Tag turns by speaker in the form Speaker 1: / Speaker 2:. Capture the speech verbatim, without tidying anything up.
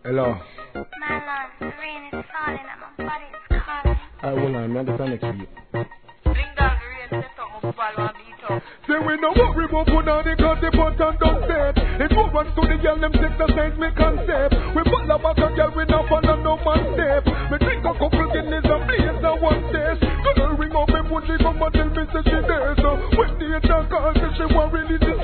Speaker 1: Hello.
Speaker 2: Marlon, the rain is falling and my body is calling.
Speaker 1: I will on the next week.
Speaker 3: Bring down the rain, set up my football and beat up.
Speaker 4: Say we no worry about put on the cause the button don't step. It movements to the girl them take the sense me concept. We pull up back a girl we no follow no man step. Me drink a couple guineas and blaze a one test. Gonna ring up me put she come and tell me say she there. So when the attack calls say she want release it.